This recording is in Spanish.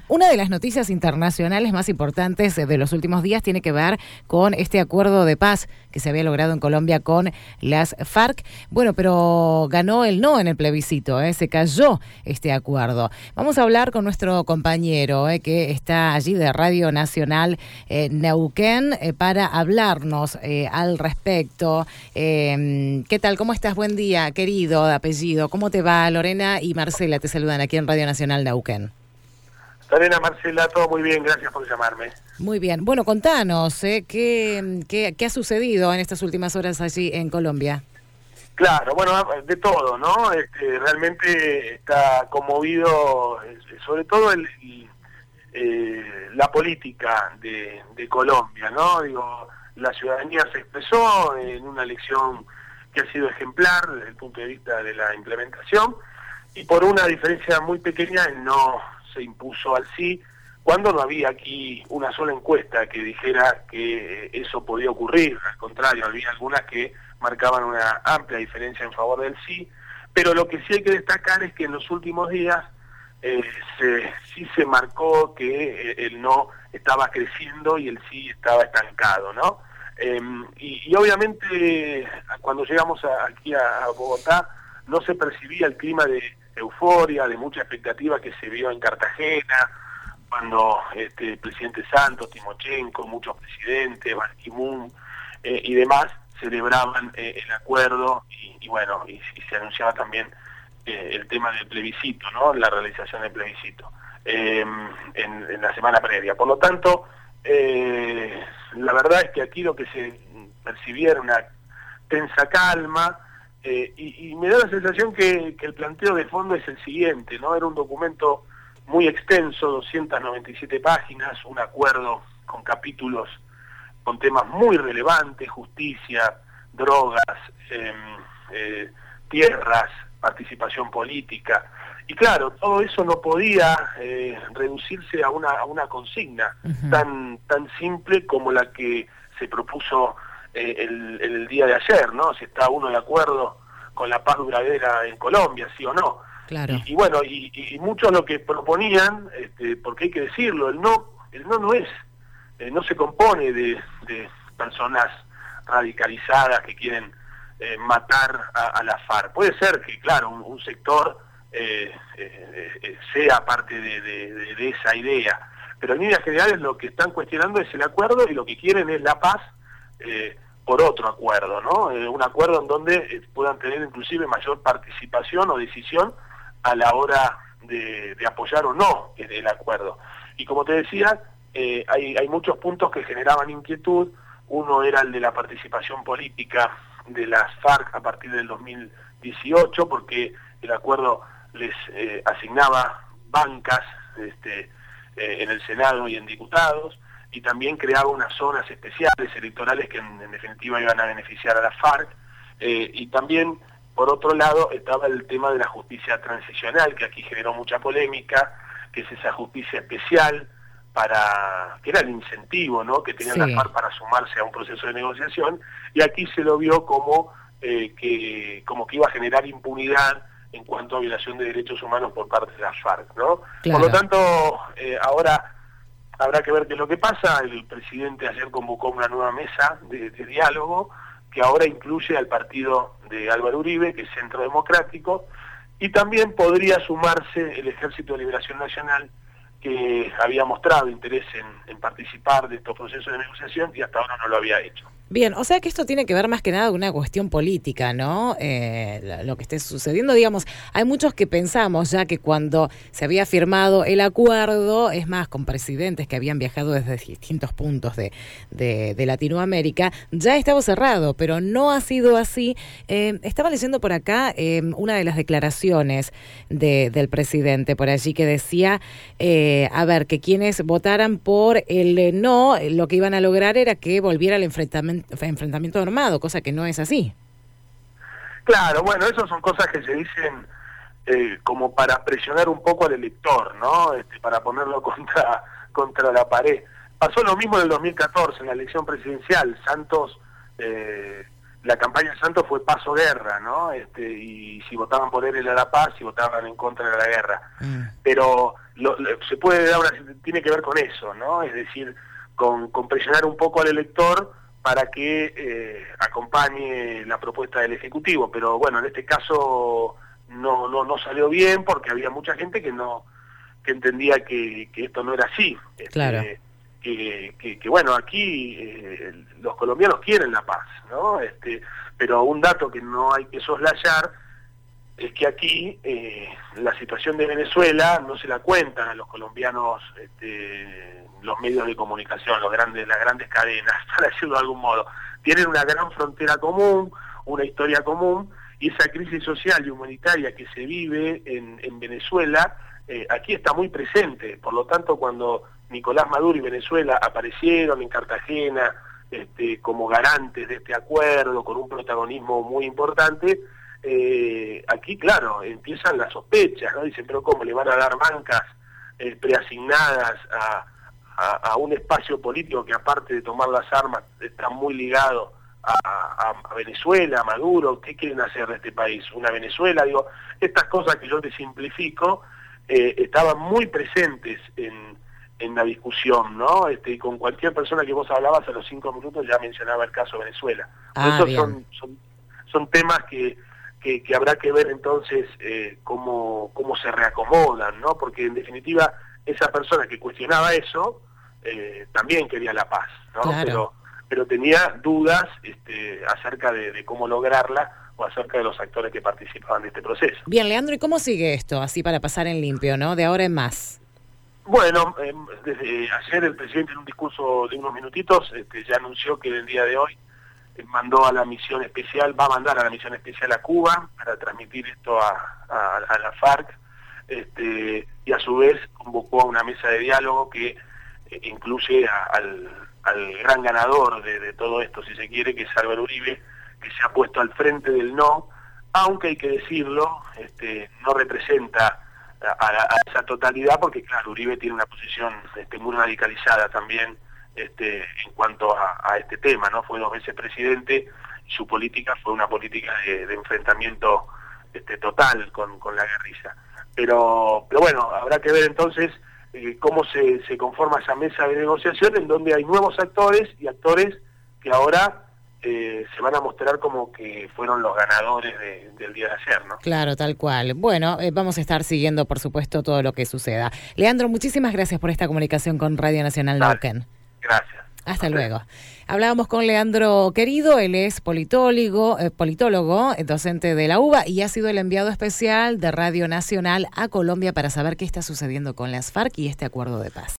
Una de las noticias internacionales más importantes de los últimos días tiene que ver con este acuerdo de paz que se había logrado en Colombia con las FARC. Bueno, pero ganó el no en el plebiscito, se cayó este acuerdo. Vamos a hablar con nuestro compañero que está allí de Radio Nacional Neuquén para hablarnos al respecto. ¿Qué tal? ¿Cómo estás? Buen día, querido de apellido. ¿Cómo te va? Lorena y Marcela te saludan aquí en Radio Nacional Neuquén. Lorena, Marcela, todo muy bien, gracias por llamarme. Muy bien. Bueno, contanos, ¿qué ha sucedido en estas últimas horas allí en Colombia? Claro, bueno, de todo, ¿no? Realmente está conmovido, sobre todo la política de Colombia, ¿no? Digo, la ciudadanía se expresó en una elección que ha sido ejemplar desde el punto de vista de la implementación, y por una diferencia muy pequeña no se impuso al sí, cuando no había aquí una sola encuesta que dijera que eso podía ocurrir. Al contrario, había algunas que marcaban una amplia diferencia en favor del sí, pero lo que sí hay que destacar es que en los últimos días sí se marcó que el no estaba creciendo y el sí estaba estancado, ¿no? Y obviamente cuando llegamos aquí a Bogotá no se percibía el clima de euforia, de mucha expectativa que se vio en Cartagena, cuando el presidente Santos, Timochenko, muchos presidentes, Ban Ki-moon y demás celebraban el acuerdo y bueno, y se anunciaba también el tema del plebiscito, ¿no? La realización del plebiscito en la semana previa. Por lo tanto, la verdad es que aquí lo que se percibía era una tensa calma, y me da la sensación que el planteo de fondo es el siguiente, ¿no? Era un documento muy extenso, 297 páginas, un acuerdo con capítulos con temas muy relevantes: justicia, drogas, tierras, participación política. Y claro, todo eso no podía reducirse a una consigna tan simple como la que se propuso el día de ayer, ¿no? Si está uno de acuerdo con la paz duradera en Colombia, sí o no. Claro. Y bueno, y muchos lo que proponían, porque hay que decirlo, el no es, no se compone de personas radicalizadas que quieren matar a la FARC. Puede ser que, claro, un sector sea parte de esa idea, pero en líneas generales lo que están cuestionando es el acuerdo y lo que quieren es la paz por otro acuerdo, ¿no? Un acuerdo en donde puedan tener inclusive mayor participación o decisión a la hora de apoyar o no el acuerdo. Y como te decía, hay muchos puntos que generaban inquietud. Uno era el de la participación política de las FARC a partir del 2018, porque el acuerdo les asignaba bancas en el Senado y en diputados, y también creaba unas zonas especiales electorales que en definitiva iban a beneficiar a la FARC, y también por otro lado estaba el tema de la justicia transicional, que aquí generó mucha polémica, que es esa justicia especial que era el incentivo, ¿no?, que tenían las FARC para sumarse a un proceso de negociación, y aquí se lo vio como que iba a generar impunidad en cuanto a violación de derechos humanos por parte de las FARC, ¿no? Claro. Por lo tanto, ahora habrá que ver qué es lo que pasa. El presidente ayer convocó una nueva mesa de diálogo que ahora incluye al partido de Álvaro Uribe, que es Centro Democrático, y también podría sumarse el Ejército de Liberación Nacional, que había mostrado interés en participar de estos procesos de negociación y hasta ahora no lo había hecho. Bien, o sea que esto tiene que ver más que nada con una cuestión política, ¿no? Lo que esté sucediendo, digamos, hay muchos que pensamos ya que cuando se había firmado el acuerdo, es más, con presidentes que habían viajado desde distintos puntos de Latinoamérica, ya estaba cerrado, pero no ha sido así. Estaba leyendo por acá una de las declaraciones del presidente por allí que decía, a ver, que quienes votaran por el no, lo que iban a lograr era que volviera el enfrentamiento armado, cosa que no es así. Claro, bueno, esas son cosas que se dicen como para presionar un poco al elector, ¿no? Para ponerlo contra la pared. Pasó lo mismo en el 2014, en la elección presidencial. Santos, la campaña de Santos fue paz o guerra, ¿no? Y si votaban por él era la paz, si votaban en contra era la guerra. Pero se puede dar tiene que ver con eso, ¿no? Es decir, con presionar un poco al elector para que acompañe la propuesta del Ejecutivo, pero bueno, en este caso no salió bien porque había mucha gente que entendía que esto no era así. Claro. Que bueno, aquí los colombianos quieren la paz, ¿no? Pero un dato que no hay que soslayar es que aquí la situación de Venezuela no se la cuentan a los colombianos los medios de comunicación, las grandes cadenas, para decirlo de algún modo. Tienen una gran frontera común, una historia común, y esa crisis social y humanitaria que se vive en Venezuela, aquí está muy presente. Por lo tanto, cuando Nicolás Maduro y Venezuela aparecieron en Cartagena como garantes de este acuerdo, con un protagonismo muy importante, aquí, claro, empiezan las sospechas, ¿no? Dicen, pero ¿cómo le van a dar bancas preasignadas a un espacio político que, aparte de tomar las armas, está muy ligado a Venezuela, a Maduro? ¿Qué quieren hacer de este país? ¿Una Venezuela? Digo, estas cosas que yo te simplifico estaban muy presentes en la discusión, ¿no? Y con cualquier persona que vos hablabas a los 5 minutos ya mencionaba el caso Venezuela. Estos son temas que habrá que ver entonces cómo se reacomodan, ¿no? Porque en definitiva esa persona que cuestionaba eso también quería la paz, ¿no? Claro. Pero tenía dudas acerca de cómo lograrla, o acerca de los actores que participaban de este proceso. Bien, Leandro, ¿y cómo sigue esto? Así para pasar en limpio, ¿no? De ahora en más. Bueno, desde ayer el presidente, en un discurso de unos minutitos, ya anunció que el día de hoy mandó a la misión especial, va a mandar a la misión especial a Cuba para transmitir esto a la FARC, y a su vez convocó a una mesa de diálogo que incluye al gran ganador de todo esto, si se quiere, que es Álvaro Uribe, que se ha puesto al frente del no, aunque hay que decirlo, no representa a esa totalidad, porque claro, Uribe tiene una posición muy radicalizada también en cuanto a este tema, ¿no? Fue 2 veces presidente y su política fue una política de enfrentamiento total con la guerrilla. Pero bueno, habrá que ver entonces cómo se conforma esa mesa de negociación, en donde hay nuevos actores y actores que ahora se van a mostrar como que fueron los ganadores del día de ayer, ¿no? Claro, tal cual. Bueno, vamos a estar siguiendo, por supuesto, todo lo que suceda. Leandro, muchísimas gracias por esta comunicación con Radio Nacional Neuquén. Gracias. Hasta luego. Hablábamos con Leandro Querido, él es politólogo, docente de la UBA, y ha sido el enviado especial de Radio Nacional a Colombia para saber qué está sucediendo con las FARC y este acuerdo de paz.